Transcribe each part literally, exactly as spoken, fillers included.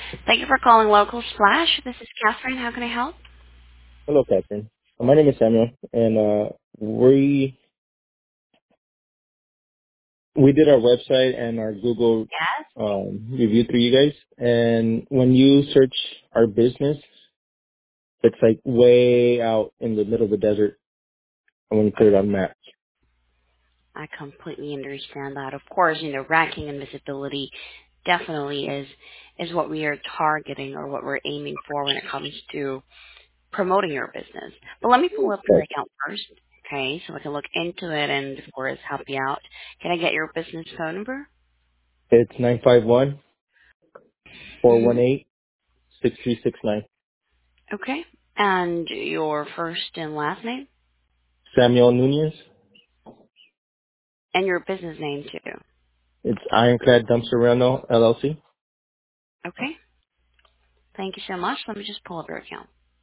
Thank you for calling Local Splash. This is Catherine. How can I help? Hello, Catherine. Uh, My name is Samuel, and uh, we we did our website and our Google Yes. um, review through you guys. And when you search our business, it's like way out in the middle of the desert. And when you put it on maps, I completely understand that. Of course, you know, ranking and visibility definitely is is what we are targeting or what we're aiming for when it comes to promoting your business. But let me pull up your okay. account first, okay, so I can look into it and, of course, help you out. Can I get your business phone number? It's nine five one four Mm-hmm. one eight six three six nine. Okay. And your first and last name? Samuel Nunez. And your business name, too. It's Ironclad Dumpster Rental L L C. Okay. Thank you so much. Let me just pull up your account.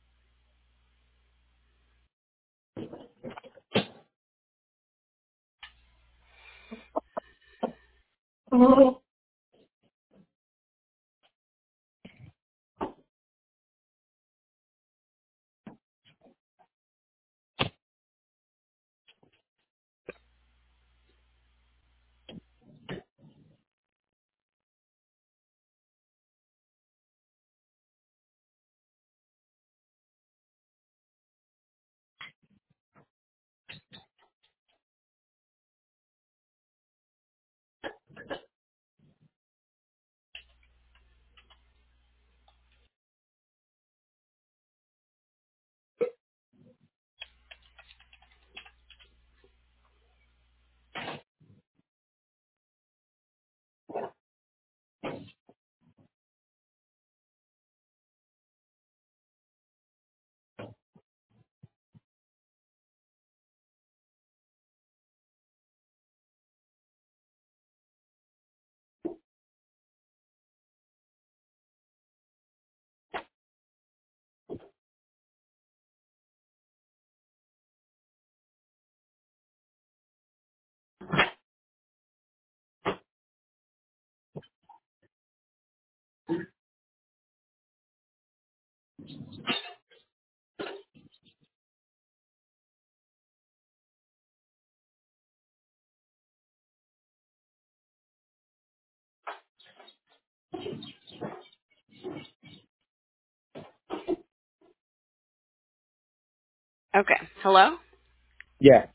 Okay. Hello? Yeah.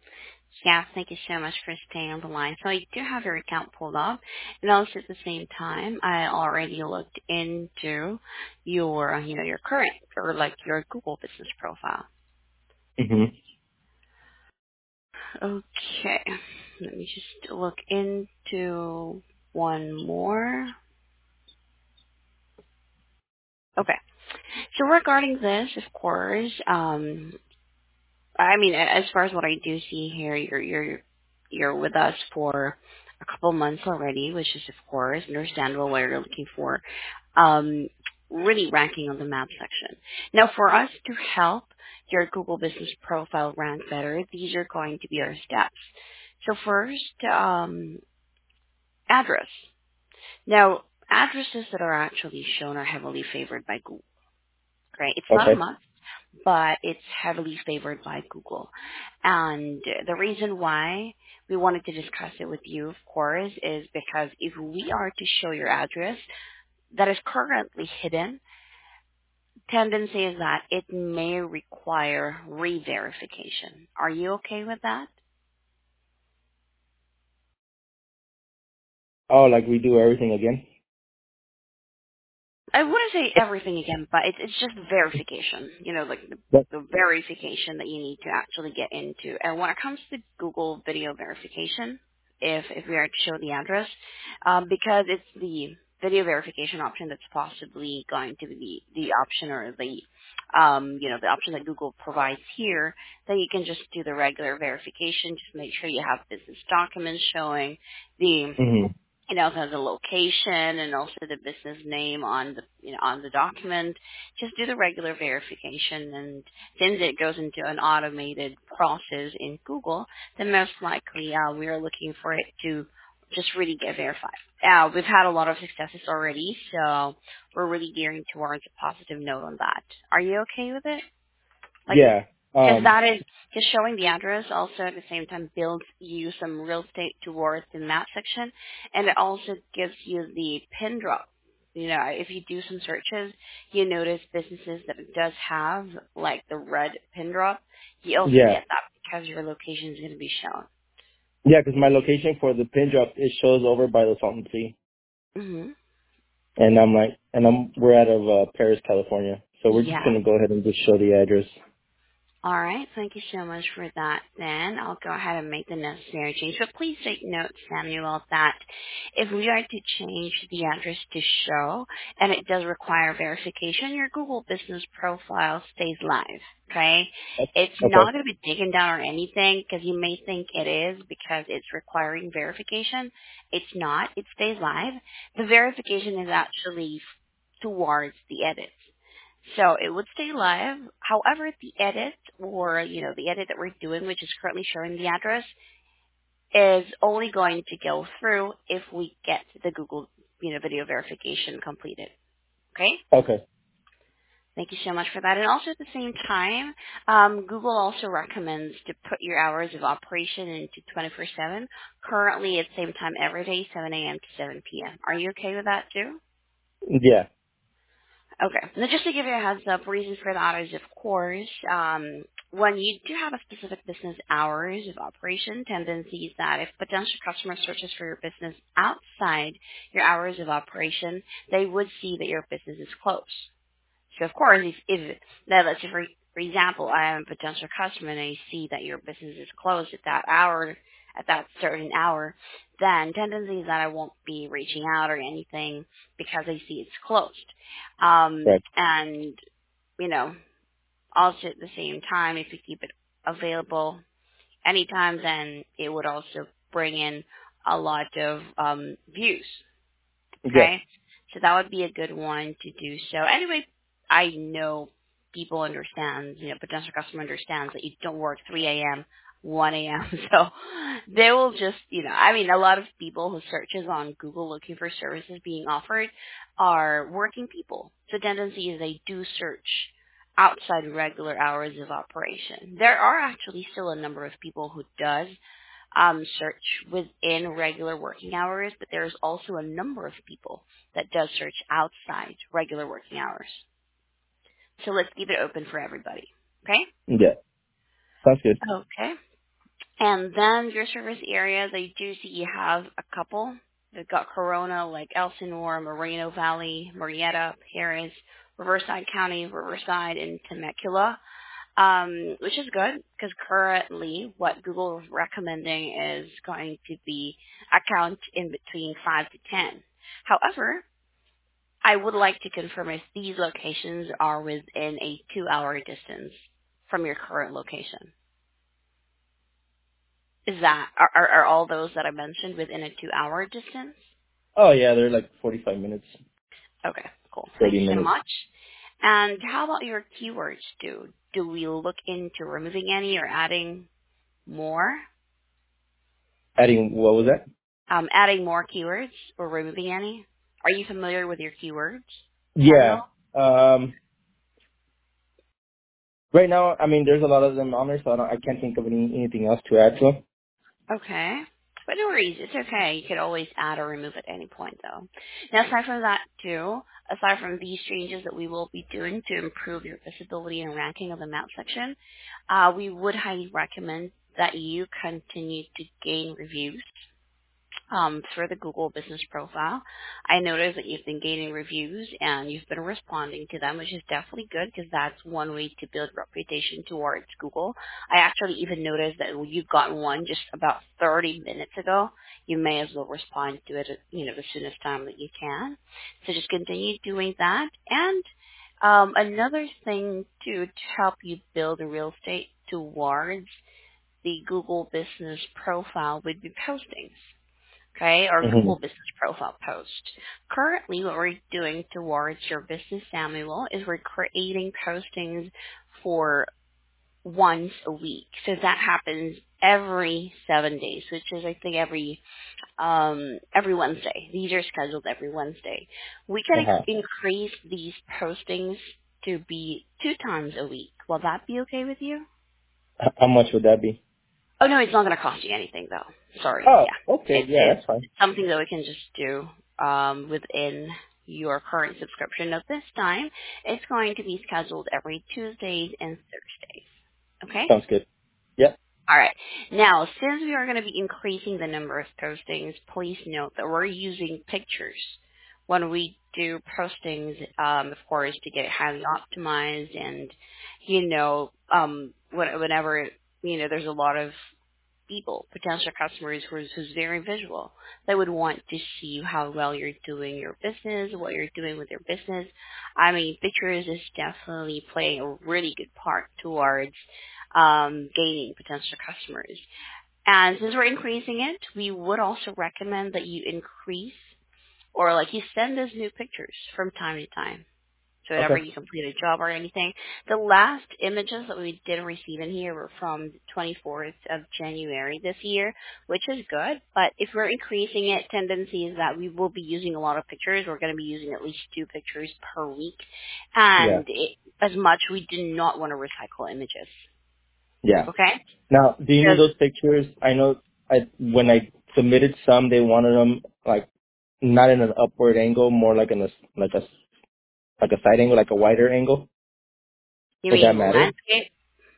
Yeah, thank you so much for staying on the line. So I do have your account pulled up, and also at the same time, I already looked into your, uh, you know, your current or like your Google business profile. hmm Okay, let me just look into one more. Okay, so regarding this, of course, um, I mean, a- as far as what I do see here, you're you're you're with us for a couple months already, which is of course understandable what you're looking for. Um, really ranking on the map section. Now, for us to help your Google Business Profile rank better, these are going to be our steps. So first, um, address. Now, addresses that are actually shown are heavily favored by Google. Right? It's not a Okay. must, but it's heavily favored by Google. And the reason why we wanted to discuss it with you, of course, is because if we are to show your address that is currently hidden, tendency is that it may require re-verification. Are you okay with that? Oh, like we do everything again. I wouldn't say everything again, but it's it's just verification. You know, like the, But, the verification that you need to actually get into. And when it comes to Google video verification, if if we are to show the address, um, because it's the video verification option that's possibly going to be the, the option or the um, you know, the option that Google provides here, then you can just do the regular verification. Just make sure you have business documents showing the hmm you know, the, the location and also the business name on the, you know, on the document. Just do the regular verification, and since it goes into an automated process in Google, then most likely uh, we are looking for it to just really get verified. Uh, we've had a lot of successes already, so we're really gearing towards a positive note on that. Are you okay with it? Like, Yeah. because Um. that is just showing the address also at the same time builds you some real estate towards the map section, and it also gives you the pin drop. You know, if you do some searches, you notice businesses that it does have like the red pin drop. You also Yeah. get that because your location is going to be shown. Yeah, because my location for the pin drop it shows over by the Salton Sea, Mhm. and I'm like, and I'm we're out of uh, Paris, California, so we're just Yeah. gonna go ahead and just show the address. All right. Thank you so much for that. Then I'll go ahead and make the necessary change. But please take note, Samuel, that if we are to change the address to show, and it does require verification, your Google Business profile stays live. Okay? It's Okay. not going to be taken down or anything because you may think it is because it's requiring verification. It's not. It stays live. The verification is actually towards the edit. So it would stay live. However, the edit or, you know, the edit that we're doing, which is currently showing the address, is only going to go through if we get the Google, you know, video verification completed. Okay? Okay. Thank you so much for that. And also at the same time, um, Google also recommends to put your hours of operation into twenty-four seven. Currently at the same time every day, seven a.m. to seven p.m. Are you okay with that too? Yeah. Okay. Now, just to give you a heads up, reason for that is, of course, um, when you do have a specific business hours of operation, tendencies that if potential customer searches for your business outside your hours of operation, they would see that your business is closed. So, of course, if, if now let's say, for, for example, I am a potential customer and I see that your business is closed at that hour, at that certain hour, then tendency is that I won't be reaching out or anything because I see it's closed. Um, Right. and, you know, also at the same time, if you keep it available anytime, then it would also bring in a lot of um, views. Yeah. Okay? So that would be a good one to do so. Anyway, I know people understand, you know, potential customer understands that you don't work three a.m., one a.m. So they will just, you know, I mean, a lot of people who searches on Google looking for services being offered are working people. So tendency is they do search outside regular hours of operation. There are actually still a number of people who does um, search within regular working hours, but there's also a number of people that does search outside regular working hours. So let's keep it open for everybody. Okay? Yeah. Sounds good. Okay. And then your service areas, I do see you have a couple. They've got Corona, like Elsinore, Moreno Valley, Marietta, Paris, Riverside County, Riverside, and Temecula. Um, which is good because currently what Google is recommending is going to be a count in between five to ten. However, I would like to confirm if these locations are within a two-hour distance from your current location. Is that are, are, are all those that I mentioned within a two-hour distance? Oh yeah, they're like forty-five minutes, Okay, cool. Thank thirty you so minutes. much. And how about your keywords? Do do we look into removing any or adding more? Adding what was that? Um, adding more keywords or removing any? Are you familiar with your keywords, Yeah. Samuel? Um. Right now, I mean, there's a lot of them on there, so I, don't, I can't think of any anything else to add to them. Okay. But no worries, it's okay. You could always add or remove at any point, though. Now, aside from that, too, aside from these changes that we will be doing to improve your visibility and ranking of the map section, uh, we would highly recommend that you continue to gain reviews um, for the Google business profile. I noticed that you've been gaining reviews and you've been responding to them, which is definitely good because that's one way to build reputation towards Google. I actually even noticed that when you've gotten one just about thirty minutes ago, you may as well respond to it, you know, the soonest time that you can. So just continue doing that. And um, another thing too, to help you build a real estate towards the Google business profile would be postings, okay, or hmm Google Business Profile post. Currently, what we're doing towards your business, Samuel, is we're creating postings for once a week. So that happens every seven days, which is I think every um, every Wednesday. These are scheduled every Wednesday. We can Uh-huh. ex- increase these postings to be two times a week. Will that be okay with you? H- How much would that be? Oh no, it's not going to cost you anything though. Sorry. Oh, Yeah, okay. it's Yeah, it's that's fine. something that we can just do um, within your current subscription. At this time, it's going to be scheduled every Tuesdays and Thursdays. Okay. Sounds good. Yeah. All right. Now, since we are going to be increasing the number of postings, please note that we're using pictures when we do postings, um, of course, to get it highly optimized and, you know, um, when- whenever, you know, there's a lot of people, potential customers who's, who's very visual, they would want to see how well you're doing your business, what you're doing with your business. I mean, pictures is definitely playing a really good part towards um, gaining potential customers. And since we're increasing it, we would also recommend that you increase or like you send us new pictures from time to time. So whenever Okay. you complete a job or anything. The last images that we did receive in here were from the twenty-fourth of January this year, which is good. But if we're increasing it, tendency is that we will be using a lot of pictures. We're going to be using at least two pictures per week. Yeah. And it, as much, we do not want to recycle images. Yeah. Okay? Now, do you need Because, those pictures? I know I when I submitted some, they wanted them like not in an upward angle, more like in a like a like a side angle, like a wider angle. you Would that mean matter? landscape?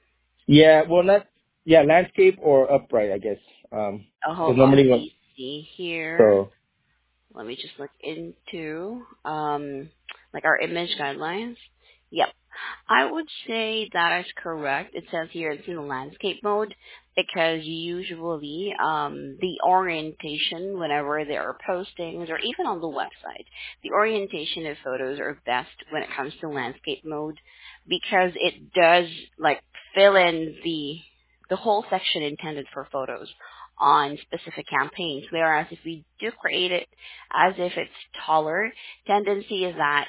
Yeah. Well, not yeah, landscape or upright, I guess. Um, Oh, because hold on. normally Let when me see here. so Let me just look into um, like our image guidelines. Yep. I would say that is correct. It says here it's in the landscape mode because usually um, the orientation whenever there are postings or even on the website, the orientation of photos are best when it comes to landscape mode because it does like fill in the the whole section intended for photos on specific campaigns. Whereas if we do create it as if it's taller, tendency is that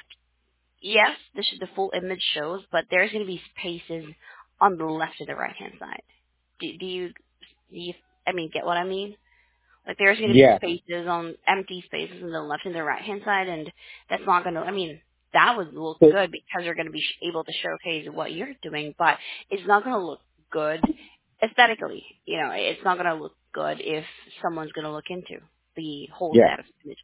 yes, the, sh- the full image shows, but there's going to be spaces on the left and the right hand side. Do, do you, do you, I mean, get what I mean? Like there's going to be yeah. spaces on empty spaces on the left and the right hand side, and that's not going to. I mean, that would look So, good because you're going to be sh- able to showcase what you're doing, but it's not going to look good aesthetically. You know, it's not going to look good if someone's going to look into the whole yeah. set of images.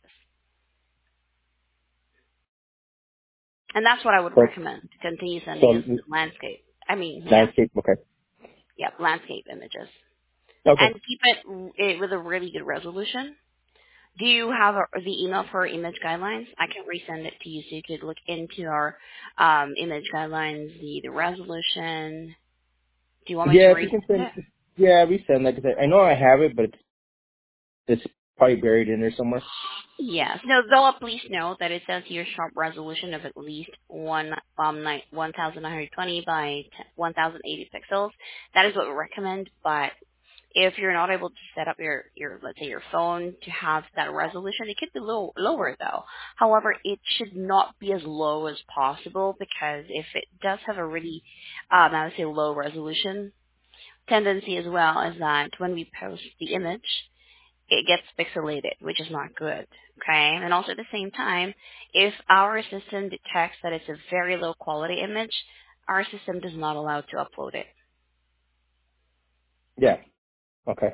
And that's what I would So recommend. Continue so sending us landscape. I mean, yeah, landscape. Okay. yeah, landscape images. Okay. And keep it, it with a really good resolution. Do you have a, the email for our image guidelines? I can resend it to you so you could look into our um, image guidelines, the, the resolution. Do you want me to Yeah, if you resend can send. it? Yeah, resend. Like I said, I know I have it, but it's it's probably buried in there somewhere. Yes. No, though please note that it says here sharp resolution of at least one um nine, one thousand nine hundred twenty by one thousand eighty pixels. That is what we recommend, but if you're not able to set up your, your let's say your phone to have that resolution, it could be low, lower though. However, it should not be as low as possible because if it does have a really um I would say low resolution tendency as well is that when we post the image it gets pixelated, which is not good. Okay? And also at the same time, if our system detects that it's a very low quality image, our system does not allow to upload it. Yeah. Okay.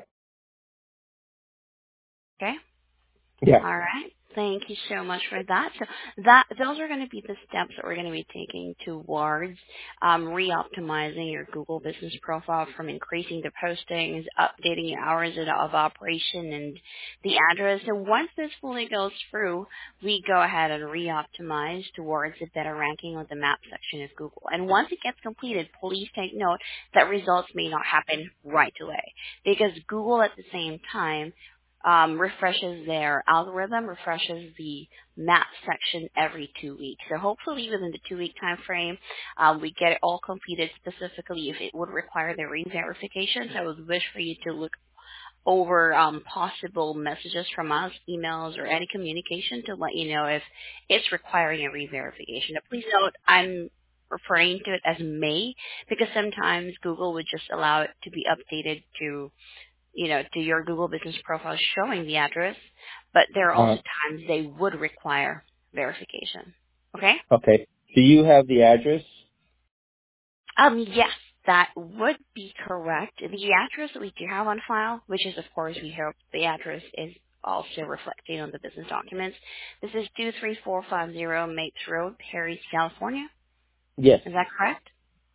Okay? Yeah. All right. Thank you so much for that. So that those are going to be the steps that we're going to be taking towards um, re-optimizing your Google Business Profile from increasing the postings, updating your hours of of operation, and the address. And once this fully goes through, we go ahead and re-optimize towards a better ranking on the map section of Google. And once it gets completed, please take note that results may not happen right away because Google at the same time um, refreshes their algorithm, refreshes the map section every two weeks. So hopefully within the two-week time frame, um, we get it all completed specifically if it would require the re-verification. So I would wish for you to look over um, possible messages from us, emails, or any communication to let you know if it's requiring a re-verification. Now, please note, I'm referring to it as may, because sometimes Google would just allow it to be updated to, you know, to your Google business profile showing the address, but there are also Uh, times they would require verification. Okay? okay. Do you have the address? Um, yes, that would be correct. The address that we do have on file, which is, of course, we hope the address is also reflected on the business documents. This is two three four five zero Mapes Road, Perry, California. Yes. Is that correct?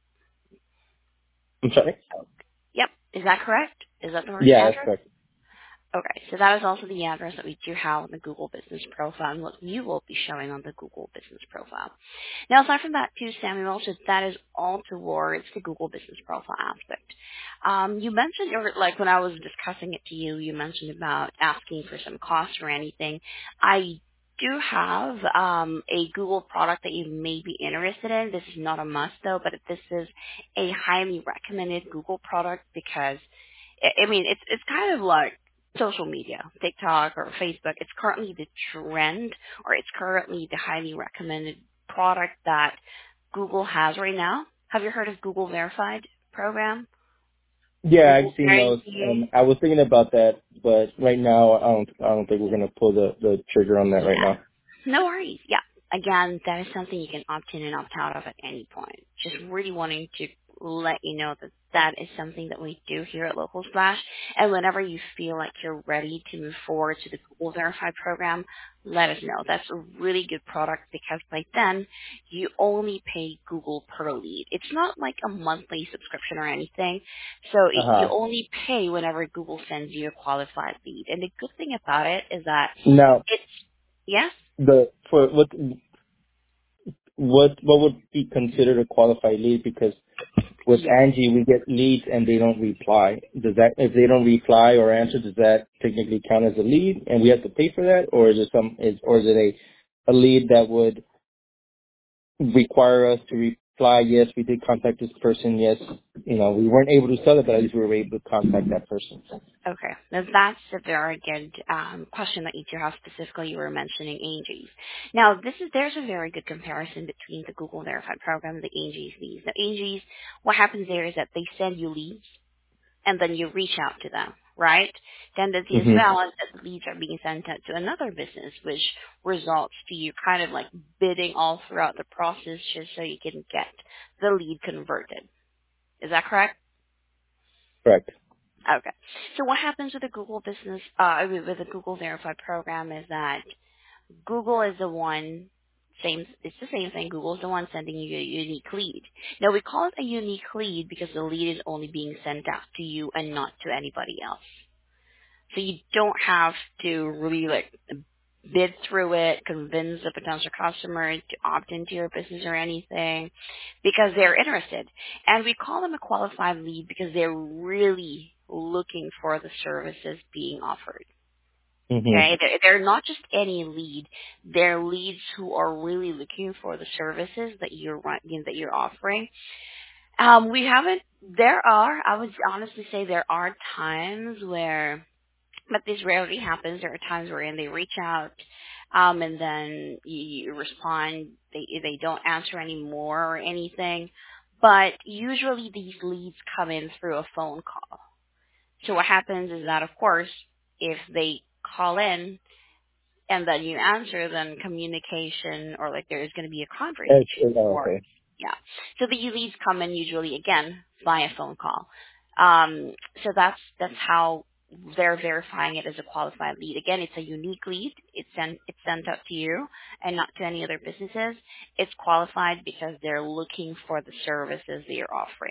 I'm sorry? Yep. Is that correct? Is that the correct Yeah, that's address? correct. Okay, so that is also the address that we do have on the Google Business Profile and what you will be showing on the Google Business Profile. Now, aside from that, too, Samuel, so that is all towards the Google Business Profile aspect. Um, you mentioned, or like when I was discussing it to you, you mentioned about asking for some costs or anything. I do have um, a Google product that you may be interested in. This is not a must, though, but this is a highly recommended Google product because, I I mean, it's it's kind of like social media, TikTok or Facebook. It's currently the trend, or it's currently the highly recommended product that Google has right now. Have you heard of Google Verified program? Yeah, I've Google seen those, Guarantee? and I was thinking about that, but right now I don't. I don't think we're gonna pull the the trigger on that right Yeah. now. No worries. Yeah. Again, that is something you can opt in and opt out of at any point. Just really wanting to let you know that that is something that we do here at Local Splash. And whenever you feel like you're ready to move forward to the Google Verify program, let us know. That's a really good product because by then you only pay Google per lead. It's not like a monthly subscription or anything. So Uh it, you huh. only pay whenever Google sends you a qualified lead. And the good thing about it is that Now, it's, yes? the for what what what would be considered a qualified lead? Because with Yes. Angie, we get leads and they don't reply. Does that, if they don't reply or answer, does that technically count as a lead and we have to pay for that, or is it some, is or is it a a lead that would require us to reply? Yes, we did contact this person. Yes, you know, we weren't able to sell it, but at least we were able to contact that person. Okay. Now that's a very good um, question that you do have specifically. You were mentioning Angie's. Now this is there's a very good comparison between the Google Verified program and the Angie's leads. Now Angie's, what happens there is that they send you leads and then you reach out to them, right? Tendency as hmm well is that the leads are being sent out to another business, which results to you kind of like bidding all throughout the process just so you can get the lead converted. Is that correct? Correct. Okay. So what happens with the Google business, uh, with with the Google Verified program is that Google is the one, same, it's the same thing. Google is the one sending you a unique lead. Now we call it a unique lead because the lead is only being sent out to you and not to anybody else. So you don't have to really like bid through it, convince a potential customer to opt into your business or anything because they're interested. And we call them a qualified lead because they're really looking for the services being offered. hmm Okay, they're, they're not just any lead; they're leads who are really looking for the services that you're run- you know, that you're offering. Um, we haven't. There are, I would honestly say, there are times where, but this rarely happens. There are times wherein they reach out, um, and then you, you respond. They they don't answer anymore or anything. But usually these leads come in through a phone call. So what happens is that, of course, if they call in and then you answer, then communication or like there is going to be a It's, conversation. it's, oh, Or okay. yeah, so the leads come in usually again via phone call. Um, so that's that's how they're verifying it as a qualified lead. Again, it's a unique lead. It's sent it's sent out to you and not to any other businesses. It's qualified because they're looking for the services that you're offering.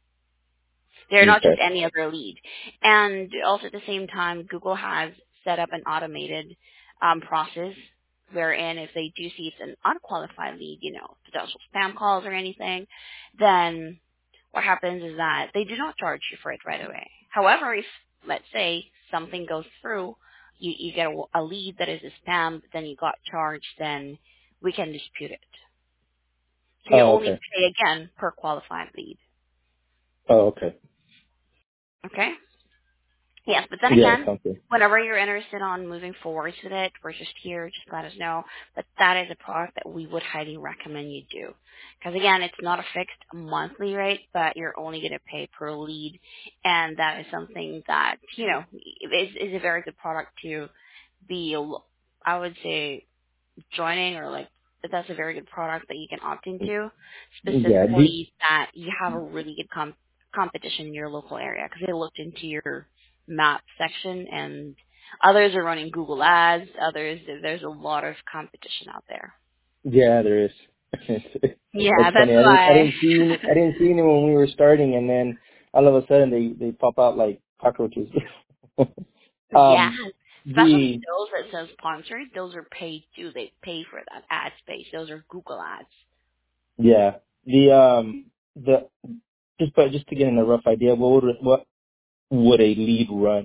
They're not just Okay. any other lead. And also at the same time, Google has set up an automated um, process wherein if they do see it's an unqualified lead, you know, potential spam calls or anything, then what happens is that they do not charge you for it right away. However, if, let's say, something goes through, you, you get a, a lead that is a spam, but then you got charged, then we can dispute it. So you Oh, only okay. pay again per qualified lead. Oh, okay. Okay? Yes, but then Yeah, again, sounds good. whenever you're interested on moving forward with it, we're just here. Just let us know. But that is a product that we would highly recommend you do. Because again, it's not a fixed monthly rate, but you're only going to pay per lead. And that is something that, you know, is, is a very good product to be, I would say, joining or like that that's a very good product that you can opt into, Yeah. Do, specifically that you have a really good com- competition in your local area because they looked into your map section and others are running Google ads, others, there's a lot of competition out there. yeah, there is. Yeah, It's that's funny. I didn't, I why. didn't see any, I didn't see any when we were starting, and then all of a sudden they they pop out like cockroaches. Yeah, um, especially the those that says sponsored, those are paid too. They pay for that ad space. Those are Google ads. yeah, the um, the just but just to get in a rough idea, what would what would a lead run?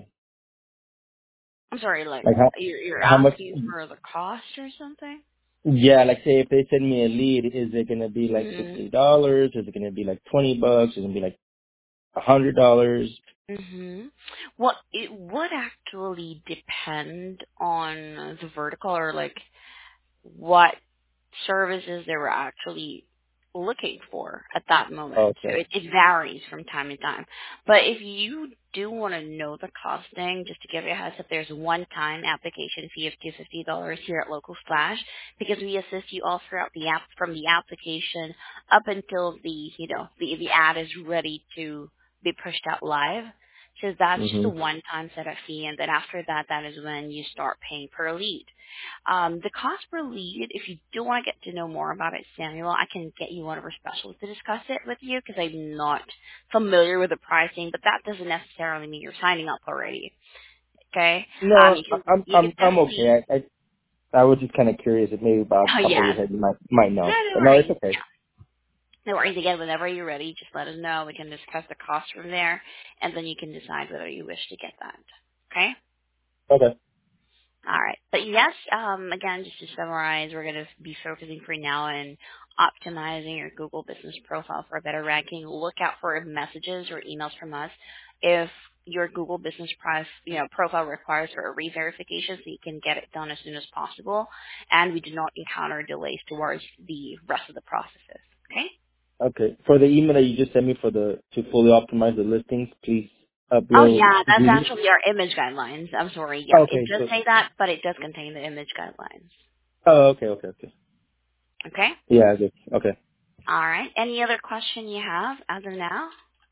I'm sorry, like Like how you're, you're how much? asking for the cost or something? Yeah, like say if they send me a lead, is it gonna be like Mm-hmm. fifty dollars? Is it gonna be like twenty bucks? Is it gonna be like a hundred dollars? Mm-hmm. Well, it would actually depend on the vertical or like what services they were actually looking for at that moment. So Okay. it, it varies from time to time. But if you do want to know the costing, just to give you a heads up, there's a one-time application fee of two hundred fifty dollars here at Local Splash because we assist you all throughout the app from the application up until the, you know, the, the ad is ready to be pushed out live. So that's just a Mhm. one-time setup fee, and then after that, that is when you start paying per lead. Um, the cost per lead, if you do want to get to know more about it, Samuel, I can get you one of our specialists to discuss it with you because I'm not familiar with the pricing, but that doesn't necessarily mean you're signing up already. Okay? Um, No, you I- can I'm you can I'm I'm definitely. okay. I I, I was just kind of curious if maybe about Oh top of your yeah. head you might might No, know, no but no, it's worries. okay. No worries. Again, whenever you're ready, just let us know. We can discuss the cost from there, and then you can decide whether you wish to get that. Okay? Okay. All right. But yes, um, again, just to summarize, we're going to be focusing for now on optimizing your Google business profile for a better ranking. Look out for messages or emails from us if your Google business price, you know, profile requires for a re-verification so you can get it done as soon as possible. And we do not encounter delays towards the rest of the processes. Okay? Okay. For the email that you just sent me for the to fully optimize the listings, please Oh upload. yeah, Did that's you? actually our image guidelines. I'm sorry. Yep, Oh, it okay. does So. say that, but it does contain the image guidelines. Oh, okay. Okay. Okay. Okay? Yeah. Good. Okay. All right. Any other question you have as of now?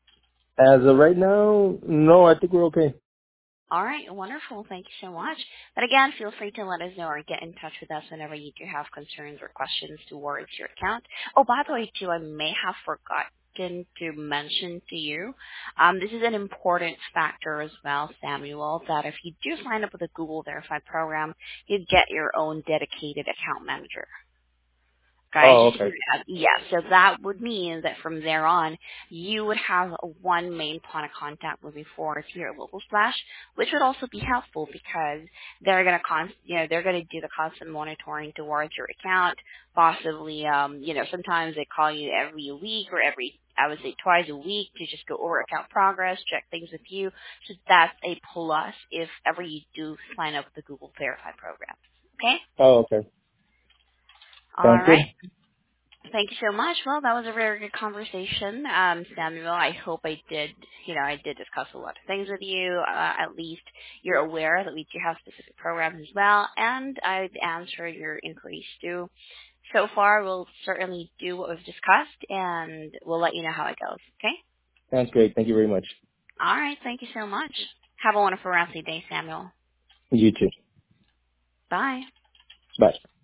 As of right now, no, I think we're okay. All right. Wonderful. Thank you so much. But again, feel free to let us know or get in touch with us whenever you do have concerns or questions towards your account. Oh, by the way, too, I may have forgotten to mention to you, um, this is an important factor as well, Samuel, that if you do sign up with a Google Verified program, you get your own dedicated account manager. Okay, Oh, just to give okay. you that. Yeah, so that would mean that from there on, you would have one main point of contact moving forward here at Local Splash, which would also be helpful because they're gonna con, you know, they're gonna do the constant monitoring towards your account. Possibly, um, you know, sometimes they call you every week or every, I would say twice a week to just go over account progress, check things with you. So that's a plus if ever you do sign up with the Google Verified program. Okay. Oh, okay. All Sounds right. good. Thank you so much. Well, that was a very good conversation, um, Samuel. I hope I did, you know, I did discuss a lot of things with you. Uh, at least you're aware that we do have specific programs as well, and I've answered your inquiries too. So far, we'll certainly do what we've discussed, and we'll let you know how it goes. Okay? Sounds great. Thank you very much. All right. Thank you so much. Have a wonderful rest of your day, Samuel. You too. Bye. Bye.